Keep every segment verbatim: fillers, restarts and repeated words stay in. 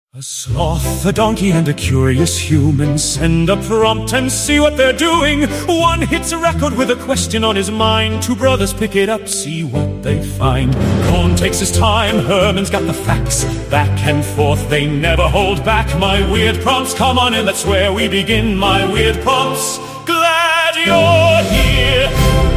A sloth, a donkey, and a curious human send a prompt and see what they're doing. One hits a record with a question on his mind. Two brothers pick it up, see what they find. Cohn takes his time, Herman's got the facts. Back and forth, they never hold back. My weird prompts, come on in, that's where we begin. My weird prompts, glad you're here.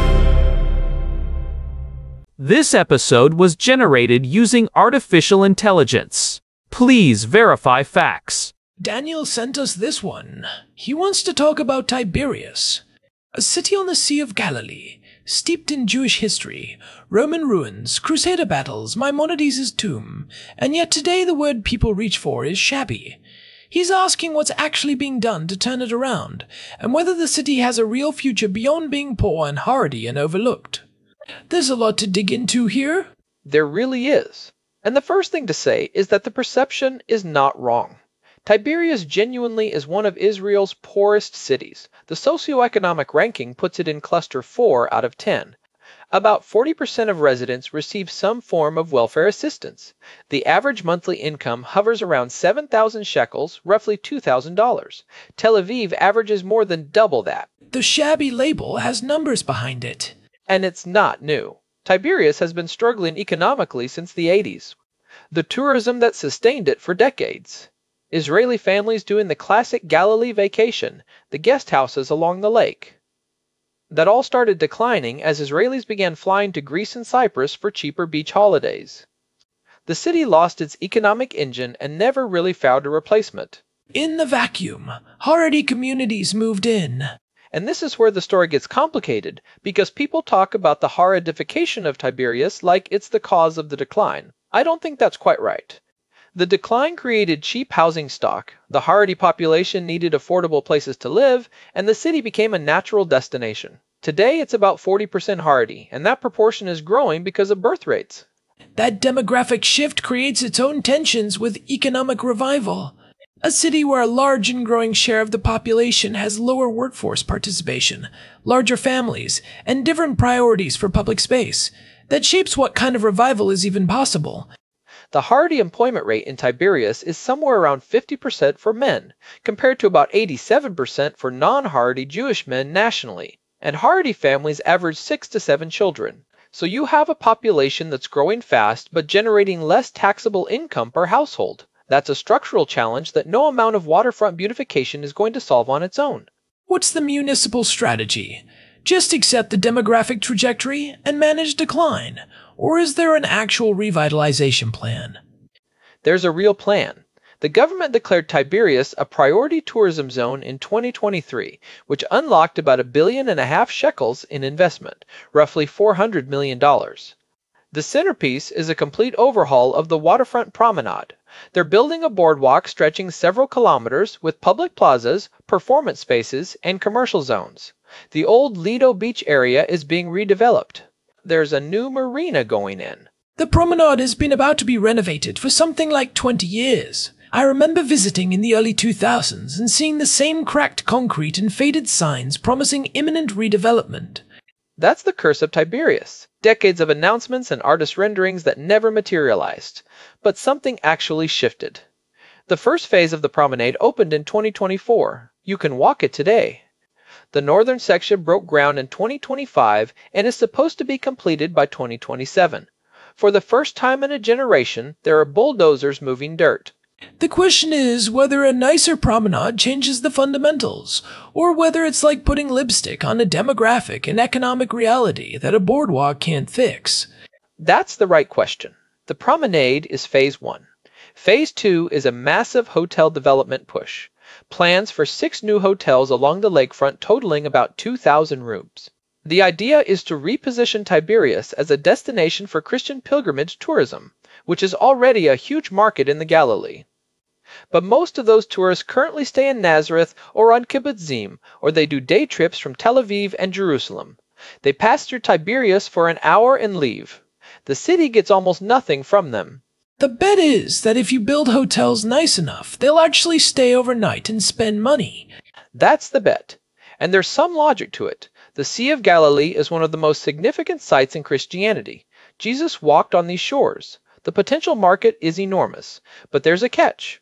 This episode was generated using artificial intelligence. Please verify facts. Daniel sent us this one. He wants to talk about Tiberias, a city on the Sea of Galilee, steeped in Jewish history, Roman ruins, Crusader battles, Maimonides' tomb, and yet today the word people reach for is shabby. He's asking what's actually being done to turn it around, and whether the city has a real future beyond being poor and hardy and overlooked. There's a lot to dig into here. There really is. And the first thing to say is that the perception is not wrong. Tiberias genuinely is one of Israel's poorest cities. The socioeconomic ranking puts it in cluster four out of ten. About forty percent of residents receive some form of welfare assistance. The average monthly income hovers around seven thousand shekels, roughly two thousand dollars. Tel Aviv averages more than double that. The shabby label has numbers behind it. And it's not new. Tiberias has been struggling economically since the eighties. The tourism that sustained it for decades. Israeli families doing the classic Galilee vacation, the guest houses along the lake. That all started declining as Israelis began flying to Greece and Cyprus for cheaper beach holidays. The city lost its economic engine and never really found a replacement. In the vacuum, Haredi communities moved in. And this is where the story gets complicated, because people talk about the Haredification of Tiberias like it's the cause of the decline. I don't think that's quite right. The decline created cheap housing stock, the Haredi population needed affordable places to live, and the city became a natural destination. Today it's about forty percent Haredi, and that proportion is growing because of birth rates. That demographic shift creates its own tensions with economic revival. A city where a large and growing share of the population has lower workforce participation, larger families, and different priorities for public space. That shapes what kind of revival is even possible. The Haredi employment rate in Tiberias is somewhere around fifty percent for men, compared to about eighty-seven percent for non-Haredi Jewish men nationally. And Haredi families average six to seven children. So you have a population that's growing fast but generating less taxable income per household. That's a structural challenge that no amount of waterfront beautification is going to solve on its own. What's the municipal strategy? Just accept the demographic trajectory and manage decline? Or is there an actual revitalization plan? There's a real plan. The government declared Tiberias a priority tourism zone in twenty twenty-three, which unlocked about a billion and a half shekels in investment, roughly four hundred million dollars. The centerpiece is a complete overhaul of the waterfront promenade. They're building a boardwalk stretching several kilometers with public plazas, performance spaces, and commercial zones. The old Lido Beach area is being redeveloped. There's a new marina going in. The promenade has been about to be renovated for something like twenty years. I remember visiting in the early two thousands and seeing the same cracked concrete and faded signs promising imminent redevelopment. That's the curse of Tiberias. Decades of announcements and artist renderings that never materialized. But something actually shifted. The first phase of the promenade opened in twenty twenty-four. You can walk it today. The northern section broke ground in twenty twenty-five and is supposed to be completed by twenty twenty-seven. For the first time in a generation, there are bulldozers moving dirt. The question is whether a nicer promenade changes the fundamentals, or whether it's like putting lipstick on a demographic and economic reality that a boardwalk can't fix. That's the right question. The promenade is phase one. Phase two is a massive hotel development push. Plans for six new hotels along the lakefront totaling about two thousand rooms. The idea is to reposition Tiberias as a destination for Christian pilgrimage tourism, which is already a huge market in the Galilee. But most of those tourists currently stay in Nazareth or on Kibbutzim, or they do day trips from Tel Aviv and Jerusalem. They pass through Tiberias for an hour and leave. The city gets almost nothing from them. The bet is that if you build hotels nice enough, they'll actually stay overnight and spend money. That's the bet. And there's some logic to it. The Sea of Galilee is one of the most significant sites in Christianity. Jesus walked on these shores. The potential market is enormous. But there's a catch.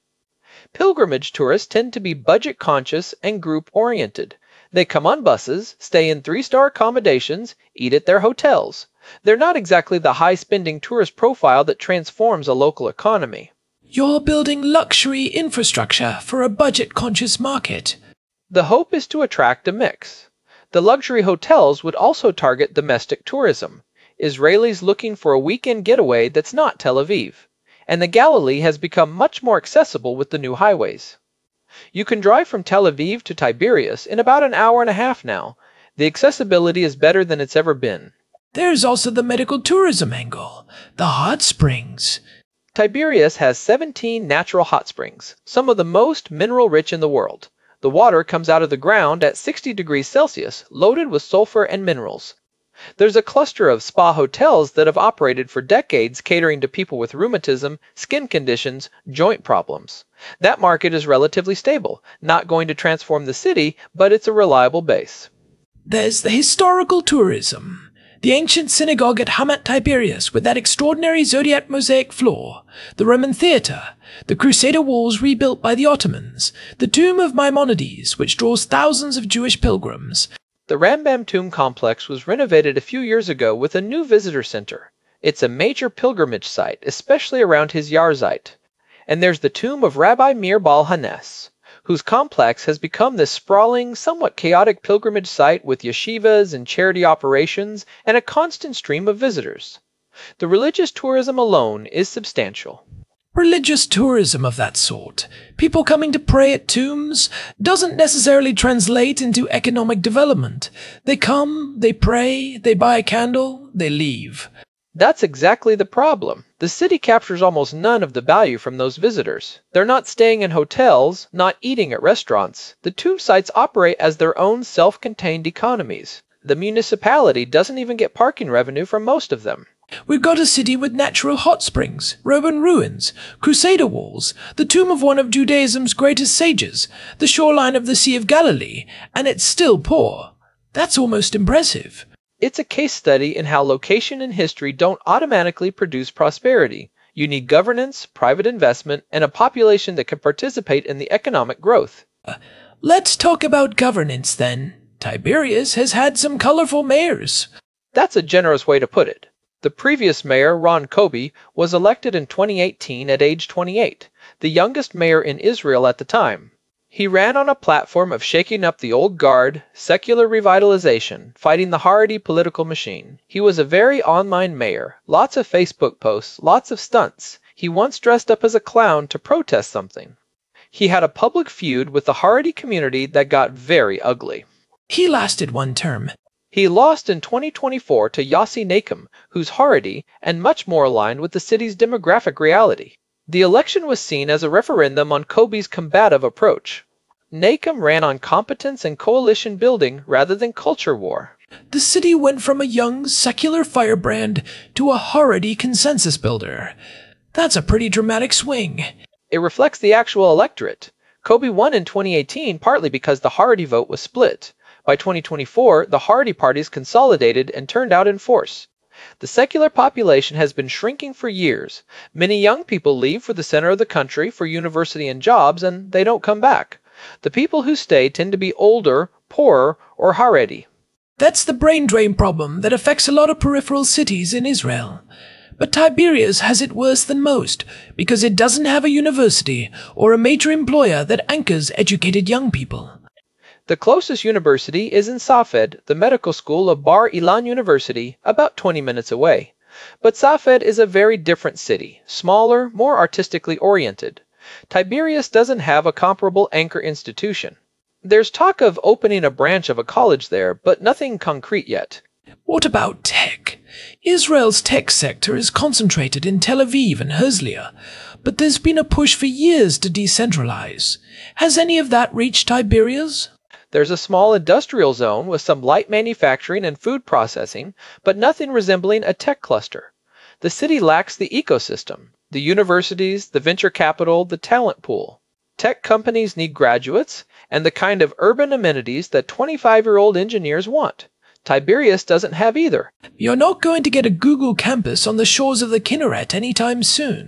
Pilgrimage tourists tend to be budget-conscious and group-oriented. They come on buses, stay in three-star accommodations, eat at their hotels. They're not exactly the high-spending tourist profile that transforms a local economy. You're building luxury infrastructure for a budget-conscious market. The hope is to attract a mix. The luxury hotels would also target domestic tourism, Israelis looking for a weekend getaway that's not Tel Aviv. And the Galilee has become much more accessible with the new highways. You can drive from Tel Aviv to Tiberias in about an hour and a half now. The accessibility is better than it's ever been. There's also the medical tourism angle, the hot springs. Tiberias has seventeen natural hot springs, some of the most mineral-rich in the world. The water comes out of the ground at sixty degrees Celsius, loaded with sulfur and minerals. There's a cluster of spa hotels that have operated for decades catering to people with rheumatism, skin conditions, joint problems. That market is relatively stable, not going to transform the city, but it's a reliable base. There's the historical tourism. The ancient synagogue at Hamat Tiberias with that extraordinary zodiac mosaic floor, the Roman theatre, the Crusader walls rebuilt by the Ottomans, the tomb of Maimonides, which draws thousands of Jewish pilgrims. The Rambam Tomb complex was renovated a few years ago with a new visitor center. It's a major pilgrimage site, especially around his Yarzeit. And there's the tomb of Rabbi Meir Baal Hanes, whose complex has become this sprawling, somewhat chaotic pilgrimage site with yeshivas and charity operations and a constant stream of visitors. The religious tourism alone is substantial. Religious tourism of that sort, people coming to pray at tombs, doesn't necessarily translate into economic development. They come, they pray, they buy a candle, they leave. That's exactly the problem. The city captures almost none of the value from those visitors. They're not staying in hotels, not eating at restaurants. The tomb sites operate as their own self-contained economies. The municipality doesn't even get parking revenue from most of them. We've got a city with natural hot springs, Roman ruins, Crusader walls, the tomb of one of Judaism's greatest sages, the shoreline of the Sea of Galilee, and it's still poor. That's almost impressive. It's a case study in how location and history don't automatically produce prosperity. You need governance, private investment, and a population that can participate in the economic growth. Uh, let's talk about governance then. Tiberias has had some colorful mayors. That's a generous way to put it. The previous mayor, Ron Kobi, was elected in twenty eighteen at age twenty-eight, the youngest mayor in Israel at the time. He ran on a platform of shaking up the old guard, secular revitalization, fighting the Haredi political machine. He was a very online mayor, lots of Facebook posts, lots of stunts. He once dressed up as a clown to protest something. He had a public feud with the Haredi community that got very ugly. He lasted one term. He lost in twenty twenty-four to Yossi Nakem, who's Haredi and much more aligned with the city's demographic reality. The election was seen as a referendum on Kobi's combative approach. Nakem ran on competence and coalition building rather than culture war. The city went from a young, secular firebrand to a Haredi consensus builder. That's a pretty dramatic swing. It reflects the actual electorate. Kobi won in twenty eighteen partly because the Haredi vote was split. By twenty twenty-four, the Haredi parties consolidated and turned out in force. The secular population has been shrinking for years. Many young people leave for the center of the country for university and jobs, and they don't come back. The people who stay tend to be older, poorer, or Haredi. That's the brain drain problem that affects a lot of peripheral cities in Israel. But Tiberias has it worse than most, because it doesn't have a university or a major employer that anchors educated young people. The closest university is in Safed, the medical school of Bar Ilan University, about twenty minutes away. But Safed is a very different city, smaller, more artistically oriented. Tiberias doesn't have a comparable anchor institution. There's talk of opening a branch of a college there, but nothing concrete yet. What about tech? Israel's tech sector is concentrated in Tel Aviv and Herzliya, but there's been a push for years to decentralize. Has any of that reached Tiberias? There's a small industrial zone with some light manufacturing and food processing, but nothing resembling a tech cluster. The city lacks the ecosystem, the universities, the venture capital, the talent pool. Tech companies need graduates and the kind of urban amenities that twenty-five-year-old engineers want. Tiberias doesn't have either. You're not going to get a Google campus on the shores of the Kinneret anytime soon.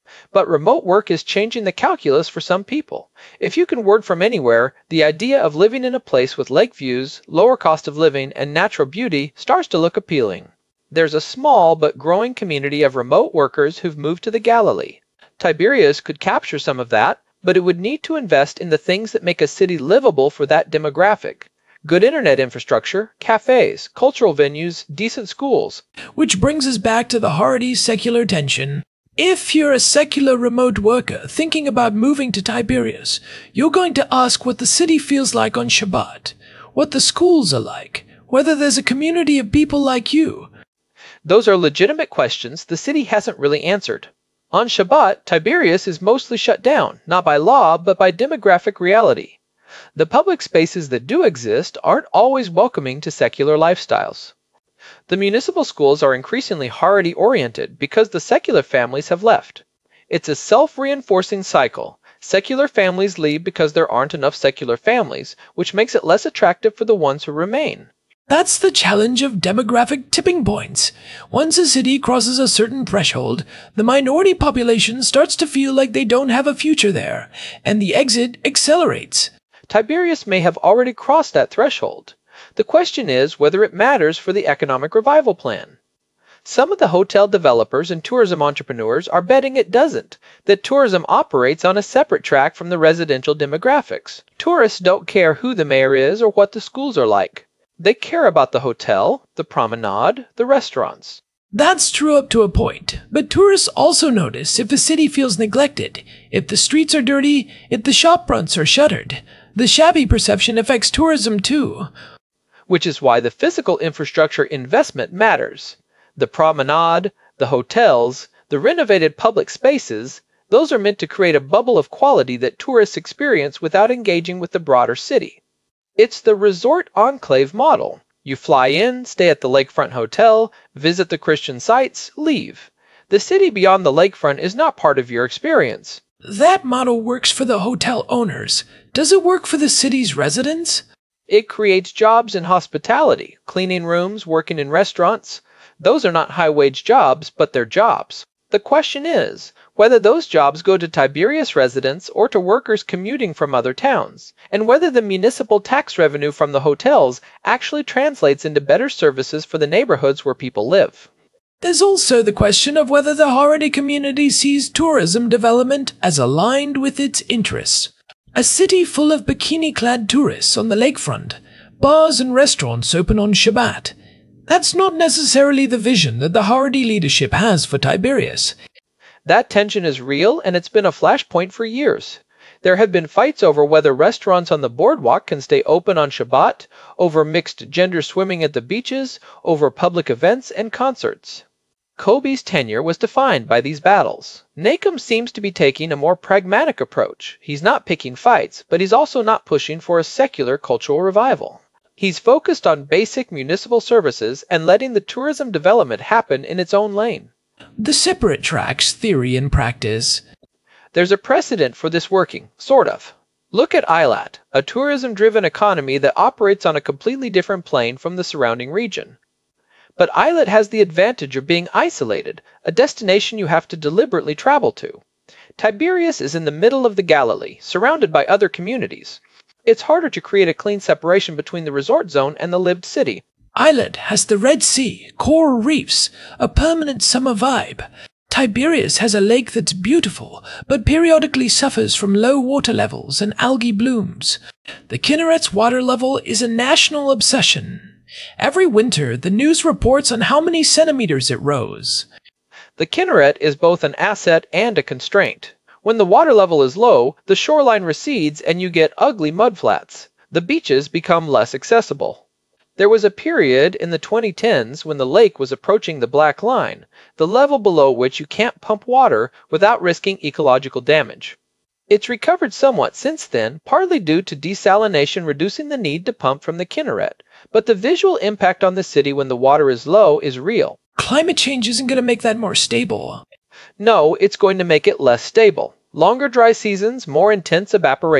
But remote work is changing the calculus for some people. If you can work from anywhere, the idea of living in a place with lake views, lower cost of living, and natural beauty starts to look appealing. There's a small but growing community of remote workers who've moved to the Galilee. Tiberias could capture some of that, but it would need to invest in the things that make a city livable for that demographic. Good internet infrastructure, cafes, cultural venues, decent schools. Which brings us back to the Hardy secular tension. If you're a secular remote worker thinking about moving to Tiberias, you're going to ask what the city feels like on Shabbat, what the schools are like, whether there's a community of people like you. Those are legitimate questions the city hasn't really answered. On Shabbat, Tiberias is mostly shut down, not by law, but by demographic reality. The public spaces that do exist aren't always welcoming to secular lifestyles. The municipal schools are increasingly Haredi-oriented because the secular families have left. It's a self-reinforcing cycle. Secular families leave because there aren't enough secular families, which makes it less attractive for the ones who remain. That's the challenge of demographic tipping points. Once a city crosses a certain threshold, the minority population starts to feel like they don't have a future there, and the exit accelerates. Tiberias may have already crossed that threshold. The question is whether it matters for the economic revival plan. Some of the hotel developers and tourism entrepreneurs are betting it doesn't, that tourism operates on a separate track from the residential demographics. Tourists don't care who the mayor is or what the schools are like. They care about the hotel, the promenade, the restaurants. That's true up to a point, but tourists also notice if the city feels neglected, if the streets are dirty, if the shop fronts are shuttered. The shabby perception affects tourism too. Which is why the physical infrastructure investment matters. The promenade, the hotels, the renovated public spaces, those are meant to create a bubble of quality that tourists experience without engaging with the broader city. It's the resort enclave model. You fly in, stay at the lakefront hotel, visit the Christian sites, leave. The city beyond the lakefront is not part of your experience. That model works for the hotel owners. Does it work for the city's residents? It creates jobs in hospitality, cleaning rooms, working in restaurants. Those are not high-wage jobs, but they're jobs. The question is whether those jobs go to Tiberias residents or to workers commuting from other towns, and whether the municipal tax revenue from the hotels actually translates into better services for the neighborhoods where people live. There's also the question of whether the Haredi community sees tourism development as aligned with its interests. A city full of bikini-clad tourists on the lakefront, bars and restaurants open on Shabbat. That's not necessarily the vision that the Haredi leadership has for Tiberias. That tension is real, and it's been a flashpoint for years. There have been fights over whether restaurants on the boardwalk can stay open on Shabbat, over mixed gender swimming at the beaches, over public events and concerts. Kobe's tenure was defined by these battles. Nahum seems to be taking a more pragmatic approach. He's not picking fights, but he's also not pushing for a secular cultural revival. He's focused on basic municipal services and letting the tourism development happen in its own lane. The separate tracks theory and practice. There's a precedent for this working, sort of. Look at Eilat, a tourism-driven economy that operates on a completely different plane from the surrounding region. But Eilat has the advantage of being isolated, a destination you have to deliberately travel to. Tiberias is in the middle of the Galilee, surrounded by other communities. It's harder to create a clean separation between the resort zone and the lived city. Eilat has the Red Sea, coral reefs, a permanent summer vibe. Tiberias has a lake that's beautiful, but periodically suffers from low water levels and algae blooms. The Kinneret's water level is a national obsession. Every winter, the news reports on how many centimeters it rose. The Kinneret is both an asset and a constraint. When the water level is low, the shoreline recedes and you get ugly mudflats. The beaches become less accessible. There was a period in the twenty tens when the lake was approaching the black line, the level below which you can't pump water without risking ecological damage. It's recovered somewhat since then, partly due to desalination reducing the need to pump from the Kinneret, but the visual impact on the city when the water is low is real. Climate change isn't going to make that more stable. No, it's going to make it less stable. Longer dry seasons, more intense evaporation.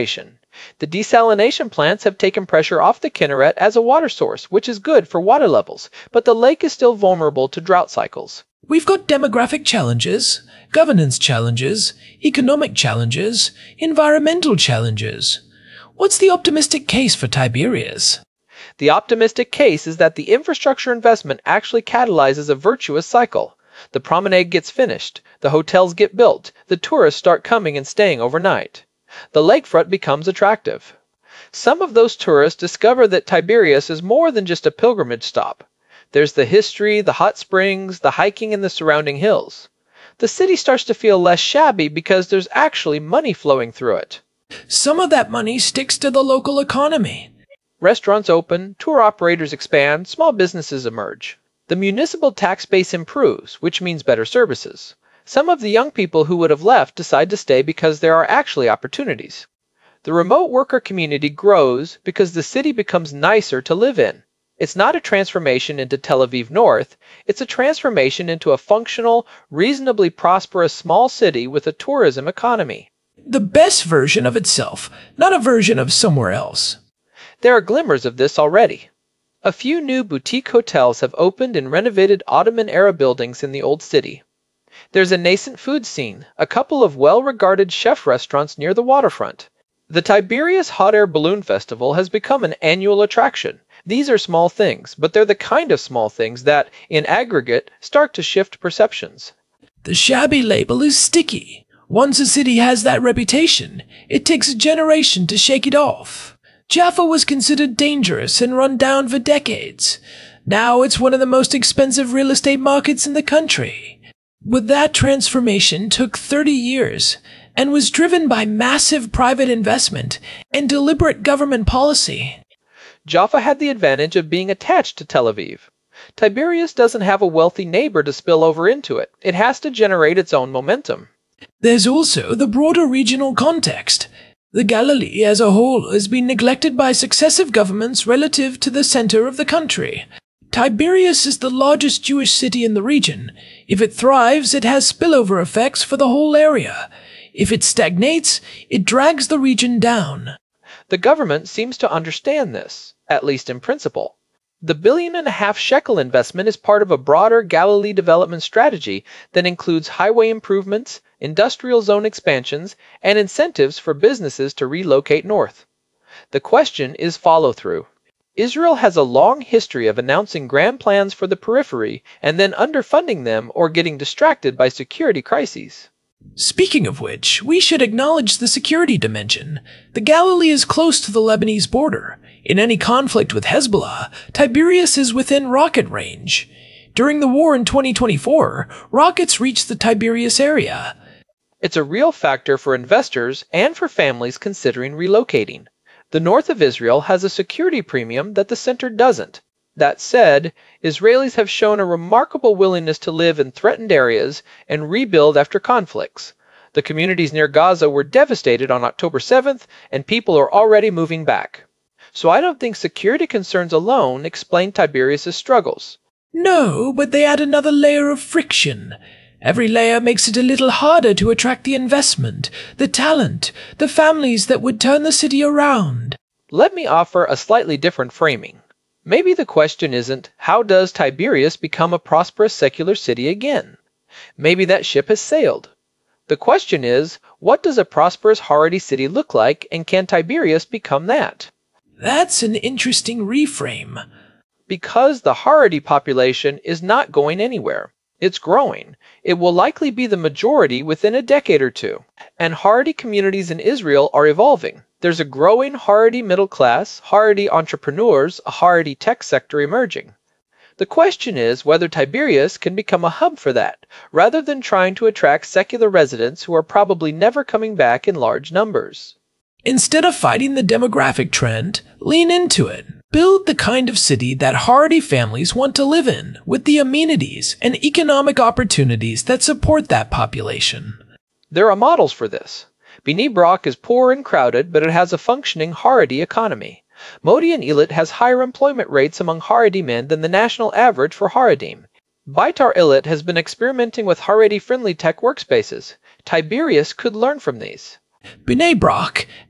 The desalination plants have taken pressure off the Kinneret as a water source, which is good for water levels, but the lake is still vulnerable to drought cycles. We've got demographic challenges, governance challenges, economic challenges, environmental challenges. What's the optimistic case for Tiberias? The optimistic case is that the infrastructure investment actually catalyzes a virtuous cycle. The promenade gets finished, the hotels get built, the tourists start coming and staying overnight. The lakefront becomes attractive. Some of those tourists discover that Tiberias is more than just a pilgrimage stop. There's the history, the hot springs, the hiking in the surrounding hills. The city starts to feel less shabby because there's actually money flowing through it. Some of that money sticks to the local economy. Restaurants open, tour operators expand, small businesses emerge. The municipal tax base improves, which means better services. Some of the young people who would have left decide to stay because there are actually opportunities. The remote worker community grows because the city becomes nicer to live in. It's not a transformation into Tel Aviv North, it's a transformation into a functional, reasonably prosperous small city with a tourism economy. The best version of itself, not a version of somewhere else. There are glimmers of this already. A few new boutique hotels have opened in renovated Ottoman-era buildings in the old city. There's a nascent food scene, a couple of well-regarded chef restaurants near the waterfront. The Tiberias Hot Air Balloon Festival has become an annual attraction. These are small things, but they're the kind of small things that, in aggregate, start to shift perceptions. The shabby label is sticky. Once a city has that reputation, it takes a generation to shake it off. Jaffa was considered dangerous and run down for decades. Now it's one of the most expensive real estate markets in the country. But that transformation took thirty years and was driven by massive private investment and deliberate government policy. Jaffa had the advantage of being attached to Tel Aviv. Tiberias doesn't have a wealthy neighbor to spill over into it. It has to generate its own momentum. There's also the broader regional context. The Galilee as a whole has been neglected by successive governments relative to the center of the country. Tiberias is the largest Jewish city in the region. If it thrives, it has spillover effects for the whole area. If it stagnates, it drags the region down. The government seems to understand this, at least in principle. The billion and a half shekel investment is part of a broader Galilee development strategy that includes highway improvements, industrial zone expansions, and incentives for businesses to relocate north. The question is follow-through. Israel has a long history of announcing grand plans for the periphery and then underfunding them or getting distracted by security crises. Speaking of which, we should acknowledge the security dimension. The Galilee is close to the Lebanese border. In any conflict with Hezbollah, Tiberias is within rocket range. During the war in twenty twenty-four, rockets reached the Tiberias area. It's a real factor for investors and for families considering relocating. The north of Israel has a security premium that the center doesn't. That said, Israelis have shown a remarkable willingness to live in threatened areas and rebuild after conflicts. The communities near Gaza were devastated on October seventh, and people are already moving back. So I don't think security concerns alone explain Tiberias' struggles. No, but they add another layer of friction. Every layer makes it a little harder to attract the investment, the talent, the families that would turn the city around. Let me offer a slightly different framing. Maybe the question isn't, how does Tiberias become a prosperous secular city again? Maybe that ship has sailed. The question is, what does a prosperous Haredi city look like, and can Tiberias become that? That's an interesting reframe. Because the Haredi population is not going anywhere. It's growing. It will likely be the majority within a decade or two. And Haredi communities in Israel are evolving. There's a growing Haredi middle class, Haredi entrepreneurs, a Haredi tech sector emerging. The question is whether Tiberias can become a hub for that, rather than trying to attract secular residents who are probably never coming back in large numbers. Instead of fighting the demographic trend, lean into it. Build the kind of city that Haredi families want to live in, with the amenities and economic opportunities that support that population. There are models for this. Bnei Brak is poor and crowded, but it has a functioning Haredi economy. Modi'in Illit has higher employment rates among Haredi men than the national average for Haredim. Beitar Illit has been experimenting with Haredi-friendly tech workspaces. Tiberias could learn from these. Bnei Brak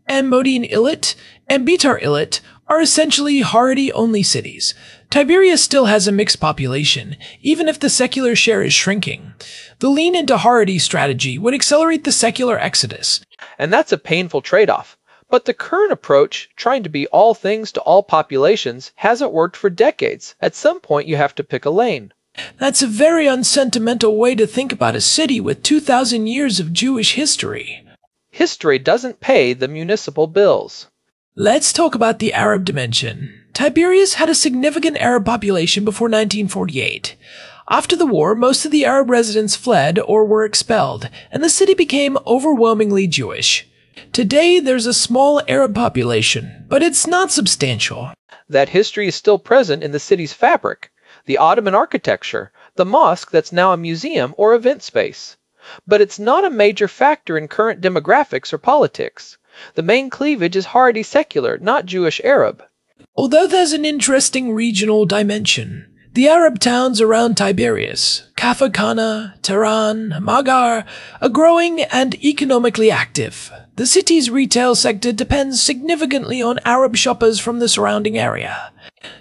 and Modi'in Illit and Bitar Illit are essentially Haredi-only cities. Tiberias still has a mixed population, even if the secular share is shrinking. The lean into Haredi strategy would accelerate the secular exodus. And that's a painful trade-off. But the current approach, trying to be all things to all populations, hasn't worked for decades. At some point you have to pick a lane. That's a very unsentimental way to think about a city with two thousand years of Jewish history. History doesn't pay the municipal bills. Let's talk about the Arab dimension. Tiberias had a significant Arab population before nineteen forty-eight. After the war, most of the Arab residents fled or were expelled, and the city became overwhelmingly Jewish. Today, there's a small Arab population, but it's not substantial. That history is still present in the city's fabric, the Ottoman architecture, the mosque that's now a museum or event space. But it's not a major factor in current demographics or politics. The main cleavage is Haredi secular, not Jewish Arab. Although there's an interesting regional dimension, the Arab towns around Tiberias, Kafr Khana, Tehran, Maghar, are growing and economically active. The city's retail sector depends significantly on Arab shoppers from the surrounding area.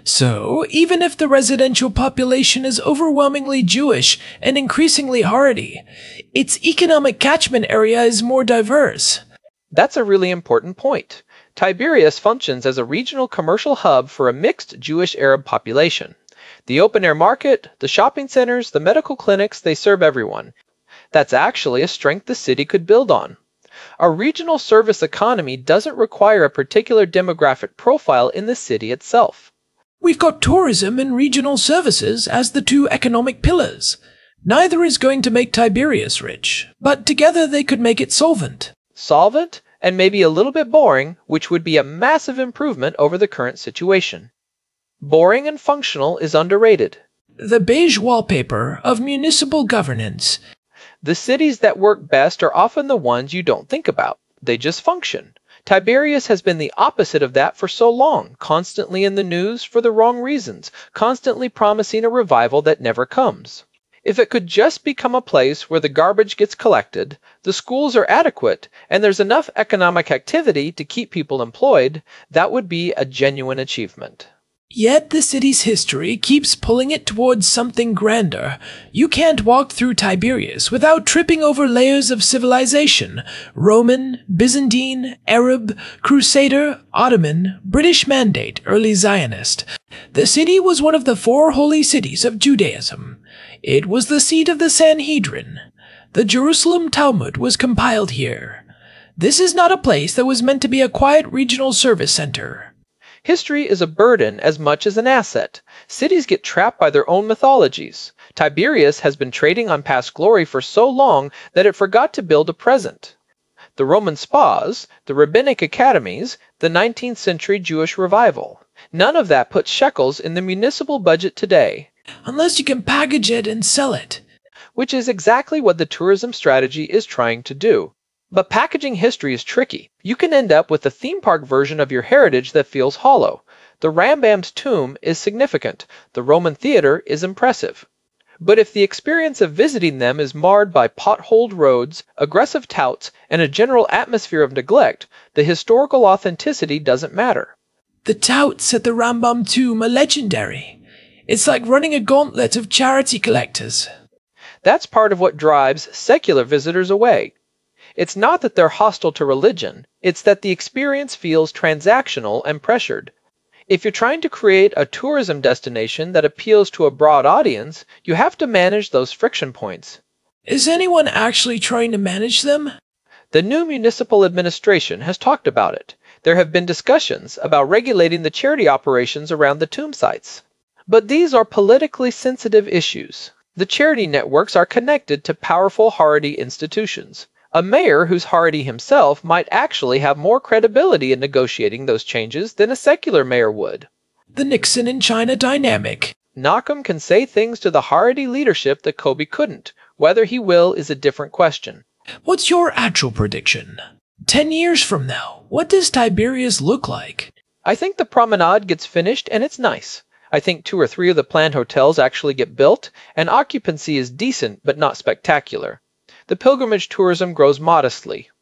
So, even if the residential population is overwhelmingly Jewish and increasingly Haredi, its economic catchment area is more diverse. That's a really important point. Tiberias functions as a regional commercial hub for a mixed Jewish-Arab population. The open-air market, the shopping centers, the medical clinics, they serve everyone. That's actually a strength the city could build on. A regional service economy doesn't require a particular demographic profile in the city itself. We've got tourism and regional services as the two economic pillars. Neither is going to make Tiberias rich, but together they could make it solvent. Solvent, and maybe a little bit boring, which would be a massive improvement over the current situation. Boring and functional is underrated. The beige wallpaper of municipal governance. The cities that work best are often the ones you don't think about. They just function. Tiberias has been the opposite of that for so long, constantly in the news for the wrong reasons, constantly promising a revival that never comes. If it could just become a place where the garbage gets collected, the schools are adequate, and there's enough economic activity to keep people employed, that would be a genuine achievement. Yet the city's history keeps pulling it towards something grander. You can't walk through Tiberias without tripping over layers of civilization: Roman, Byzantine, Arab, Crusader, Ottoman, British Mandate, early Zionist. The city was one of the four holy cities of Judaism. It was the seat of the Sanhedrin. The Jerusalem Talmud was compiled here. This is not a place that was meant to be a quiet regional service center. History is a burden as much as an asset. Cities get trapped by their own mythologies. Tiberias has been trading on past glory for so long that it forgot to build a present. The Roman spas, the rabbinic academies, the nineteenth century Jewish revival. None of that puts shekels in the municipal budget today. Unless you can package it and sell it. Which is exactly what the tourism strategy is trying to do. But packaging history is tricky. You can end up with a theme park version of your heritage that feels hollow. The Rambam's tomb is significant. The Roman theater is impressive. But if the experience of visiting them is marred by potholed roads, aggressive touts, and a general atmosphere of neglect, the historical authenticity doesn't matter. The touts at the Rambam tomb are legendary. It's like running a gauntlet of charity collectors. That's part of what drives secular visitors away. It's not that they're hostile to religion, it's that the experience feels transactional and pressured. If you're trying to create a tourism destination that appeals to a broad audience, you have to manage those friction points. Is anyone actually trying to manage them? The new municipal administration has talked about it. There have been discussions about regulating the charity operations around the tomb sites. But these are politically sensitive issues. The charity networks are connected to powerful Haredi institutions. A mayor who's Haredi himself might actually have more credibility in negotiating those changes than a secular mayor would. The Nixon and China dynamic. Nakam can say things to the Haredi leadership that Kobe couldn't. Whether he will is a different question. What's your actual prediction? Ten years from now, what does Tiberias look like? I think the promenade gets finished and it's nice. I think two or three of the planned hotels actually get built, and occupancy is decent but not spectacular. The pilgrimage tourism grows modestly.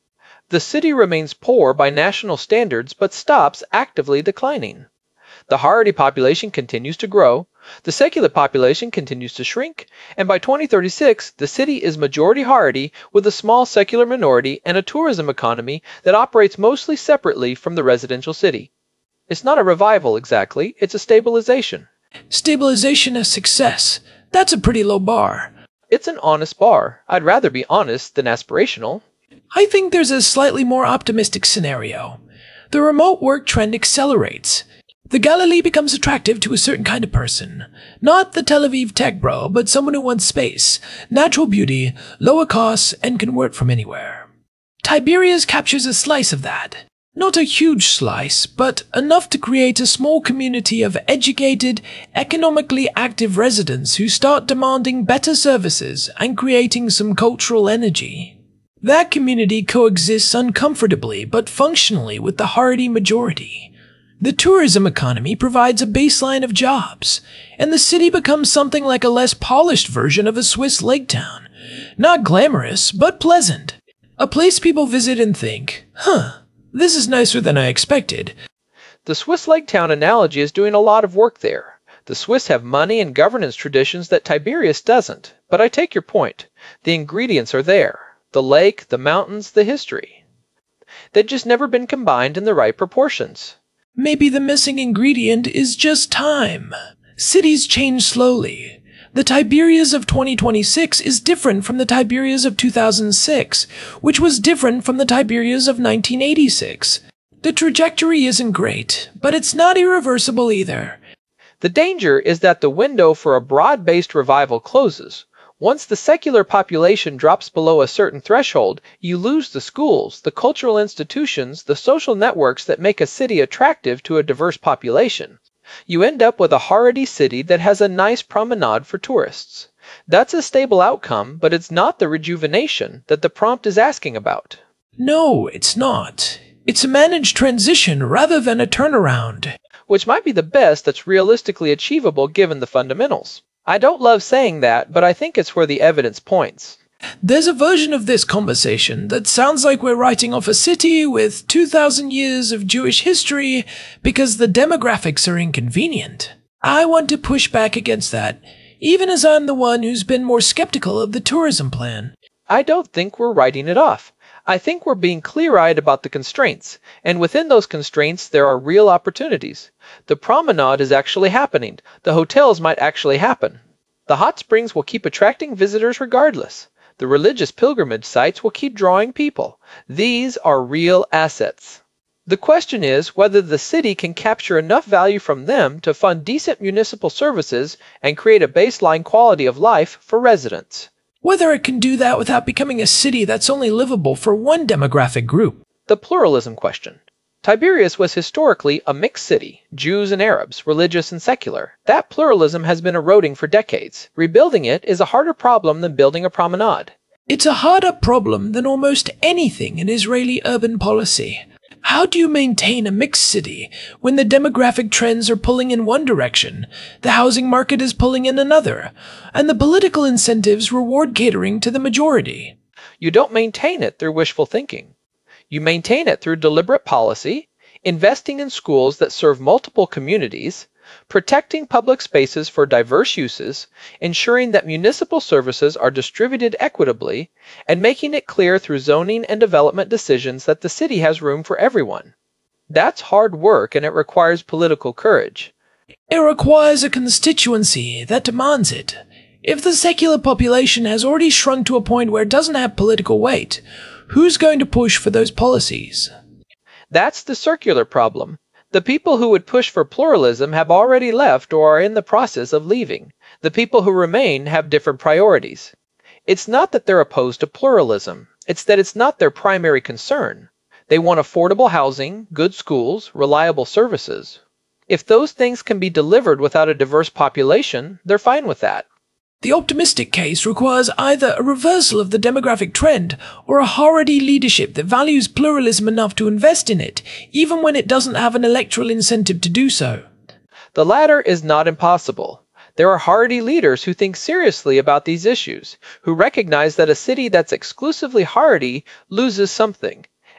The city remains poor by national standards but stops actively declining. The Haredi population continues to grow, the secular population continues to shrink, and by twenty thirty-six, the city is majority Haredi with a small secular minority and a tourism economy that operates mostly separately from the residential city. It's not a revival exactly, it's a stabilization. Stabilization as success. That's a pretty low bar. It's an honest bar. I'd rather be honest than aspirational. I think there's a slightly more optimistic scenario. The remote work trend accelerates. The Galilee becomes attractive to a certain kind of person. Not the Tel Aviv tech bro, but someone who wants space, natural beauty, lower costs, and can work from anywhere. Tiberias captures a slice of that. Not a huge slice, but enough to create a small community of educated, economically active residents who start demanding better services and creating some cultural energy. That community coexists uncomfortably but functionally with the Haredi majority. The tourism economy provides a baseline of jobs, and the city becomes something like a less polished version of a Swiss lake town. Not glamorous, but pleasant. A place people visit and think, huh, this is nicer than I expected. The Swiss lake town analogy is doing a lot of work there. The Swiss have money and governance traditions that Tiberias doesn't, but I take your point. The ingredients are there. The lake, the mountains, the history. They've just never been combined in the right proportions. Maybe the missing ingredient is just time. Cities change slowly. The Tiberias of twenty twenty-six is different from the Tiberias of two thousand six, which was different from the Tiberias of nineteen eighty-six. The trajectory isn't great, but it's not irreversible either. The danger is that the window for a broad-based revival closes. Once the secular population drops below a certain threshold, you lose the schools, the cultural institutions, the social networks that make a city attractive to a diverse population. You end up with a Haredi city that has a nice promenade for tourists. That's a stable outcome, but it's not the rejuvenation that the prompt is asking about. No, it's not. It's a managed transition rather than a turnaround. Which might be the best that's realistically achievable given the fundamentals. I don't love saying that, but I think it's where the evidence points. There's a version of this conversation that sounds like we're writing off a city with two thousand years of Jewish history because the demographics are inconvenient. I want to push back against that, even as I'm the one who's been more skeptical of the tourism plan. I don't think we're writing it off. I think we're being clear-eyed about the constraints, and within those constraints there are real opportunities. The promenade is actually happening. The hotels might actually happen. The hot springs will keep attracting visitors regardless. The religious pilgrimage sites will keep drawing people. These are real assets. The question is whether the city can capture enough value from them to fund decent municipal services and create a baseline quality of life for residents. Whether it can do that without becoming a city that's only livable for one demographic group. The pluralism question. Tiberias was historically a mixed city, Jews and Arabs, religious and secular. That pluralism has been eroding for decades. Rebuilding it is a harder problem than building a promenade. It's a harder problem than almost anything in Israeli urban policy. How do you maintain a mixed city when the demographic trends are pulling in one direction, the housing market is pulling in another, and the political incentives reward catering to the majority? You don't maintain it through wishful thinking. You maintain it through deliberate policy, investing in schools that serve multiple communities, protecting public spaces for diverse uses, ensuring that municipal services are distributed equitably, and making it clear through zoning and development decisions that the city has room for everyone. That's hard work and it requires political courage. It requires a constituency that demands it. If the secular population has already shrunk to a point where it doesn't have political weight, who's going to push for those policies? That's the circular problem. The people who would push for pluralism have already left or are in the process of leaving. The people who remain have different priorities. It's not that they're opposed to pluralism. It's that it's not their primary concern. They want affordable housing, good schools, reliable services. If those things can be delivered without a diverse population, they're fine with that. The optimistic case requires either a reversal of the demographic trend or a Haredi leadership that values pluralism enough to invest in it, even when it doesn't have an electoral incentive to do so. The latter is not impossible. There are Haredi leaders who think seriously about these issues, who recognize that a city that's exclusively Haredi loses something,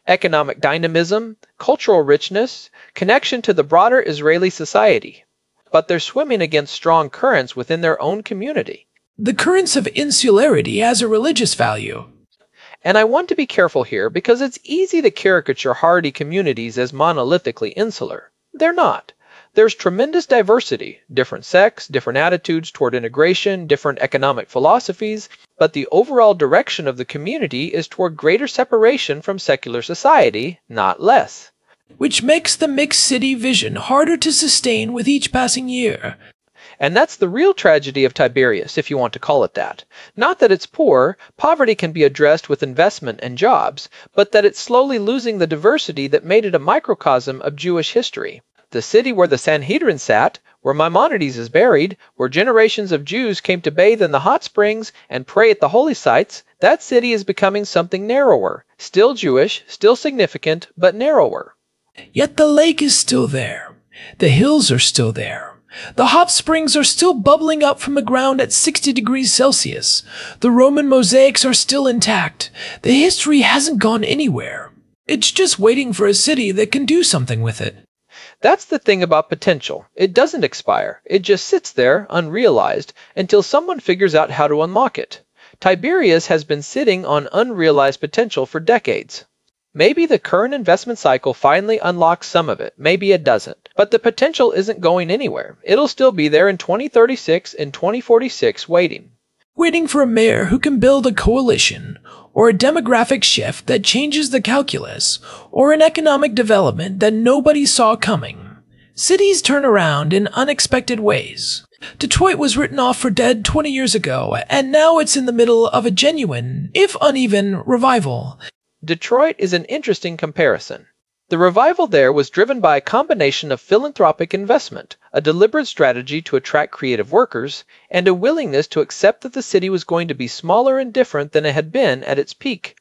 economic dynamism, cultural richness, connection to the broader Israeli society. But they're swimming against strong currents within their own community. The currents of insularity has a religious value. And I want to be careful here because it's easy to caricature Haredi communities as monolithically insular. They're not. There's tremendous diversity, different sects, different attitudes toward integration, different economic philosophies, but the overall direction of the community is toward greater separation from secular society, not less. Which makes the mixed city vision harder to sustain with each passing year. And that's the real tragedy of Tiberias, if you want to call it that. Not that it's poor, poverty can be addressed with investment and jobs, but that it's slowly losing the diversity that made it a microcosm of Jewish history. The city where the Sanhedrin sat, where Maimonides is buried, where generations of Jews came to bathe in the hot springs and pray at the holy sites, that city is becoming something narrower. Still Jewish, still significant, but narrower. Yet the lake is still there. The hills are still there. The hot springs are still bubbling up from the ground at sixty degrees Celsius. The Roman mosaics are still intact. The history hasn't gone anywhere. It's just waiting for a city that can do something with it. That's the thing about potential. It doesn't expire. It just sits there, unrealized, until someone figures out how to unlock it. Tiberias has been sitting on unrealized potential for decades. Maybe the current investment cycle finally unlocks some of it, maybe it doesn't. But the potential isn't going anywhere. It'll still be there in twenty thirty-six and twenty forty-six waiting. Waiting for a mayor who can build a coalition, or a demographic shift that changes the calculus, or an economic development that nobody saw coming. Cities turn around in unexpected ways. Detroit was written off for dead twenty years ago, and now it's in the middle of a genuine, if uneven, revival. Detroit is an interesting comparison. The revival there was driven by a combination of philanthropic investment, a deliberate strategy to attract creative workers, and a willingness to accept that the city was going to be smaller and different than it had been at its peak.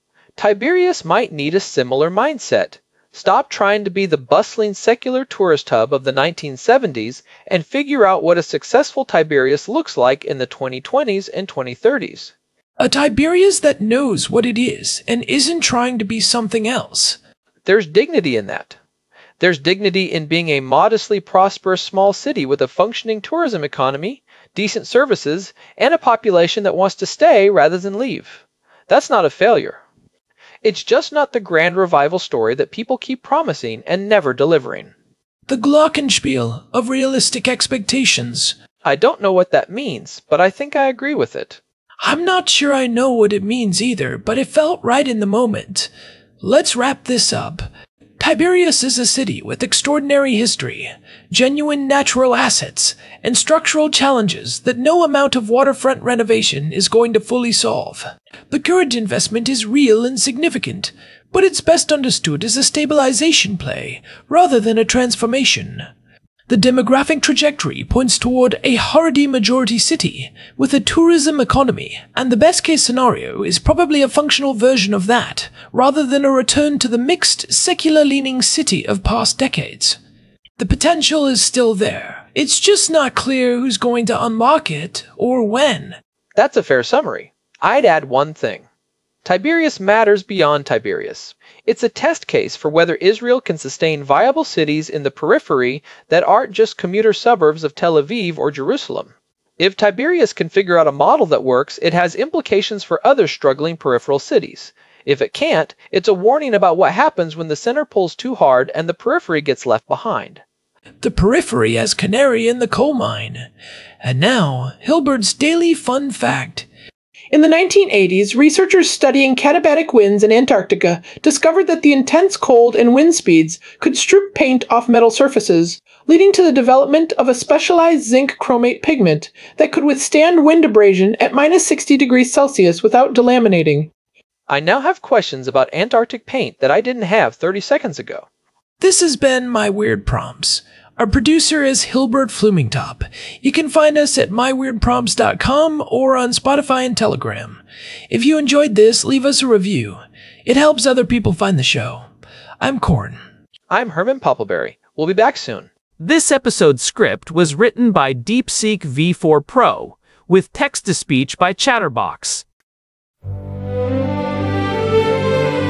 Tiberias might need a similar mindset. Stop trying to be the bustling secular tourist hub of the nineteen seventies and figure out what a successful Tiberias looks like in the twenty twenties and twenty thirties. A Tiberias that knows what it is and isn't trying to be something else. There's dignity in that. There's dignity in being a modestly prosperous small city with a functioning tourism economy, decent services, and a population that wants to stay rather than leave. That's not a failure. It's just not the grand revival story that people keep promising and never delivering. The glockenspiel of realistic expectations. I don't know what that means, but I think I agree with it. I'm not sure I know what it means either, but it felt right in the moment. Let's wrap this up. Tiberias is a city with extraordinary history, genuine natural assets, and structural challenges that no amount of waterfront renovation is going to fully solve. The current investment is real and significant, but it's best understood as a stabilization play rather than a transformation. The demographic trajectory points toward a Haredi majority city with a tourism economy, and the best case scenario is probably a functional version of that, rather than a return to the mixed, secular-leaning city of past decades. The potential is still there. It's just not clear who's going to unlock it, or when. That's a fair summary. I'd add one thing. Tiberias matters beyond Tiberias. It's a test case for whether Israel can sustain viable cities in the periphery that aren't just commuter suburbs of Tel Aviv or Jerusalem. If Tiberias can figure out a model that works, it has implications for other struggling peripheral cities. If it can't, it's a warning about what happens when the center pulls too hard and the periphery gets left behind. The periphery as canary in the coal mine. And now, Hilbert's daily fun fact. In the nineteen eighties, researchers studying katabatic winds in Antarctica discovered that the intense cold and wind speeds could strip paint off metal surfaces, leading to the development of a specialized zinc chromate pigment that could withstand wind abrasion at minus sixty degrees Celsius without delaminating. I now have questions about Antarctic paint that I didn't have thirty seconds ago. This has been My Weird Prompts. Our producer is Hilbert Flumingtop. You can find us at my weird prompts dot com or on Spotify and Telegram. If you enjoyed this, leave us a review. It helps other people find the show. I'm Corn. I'm Herman Poppleberry. We'll be back soon. This episode's script was written by DeepSeek V four Pro, with text-to-speech by Chatterbox.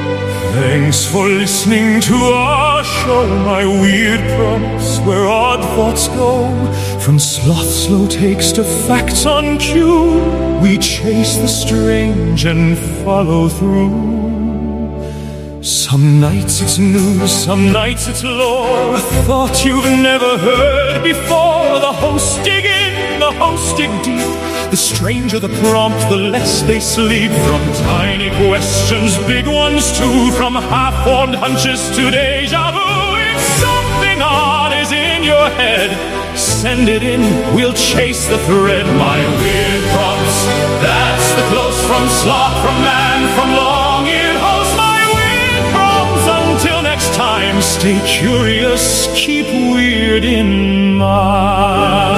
Thanks for listening to our show, my weird prompts, where odd thoughts go. From sloth slow takes to facts on cue, we chase the strange and follow through. Some nights it's news, some nights it's lore, a thought you've never heard before. The hosts dig in, the hosts dig deep. The stranger the prompt, the less they sleep. From tiny questions, big ones too, from half-formed hunches to deja vu. If something odd is in your head, send it in, we'll chase the thread. My weird prompts, that's the close from sloth, from man, from long-eared host. My weird prompts, until next time, stay curious, keep weird in mind.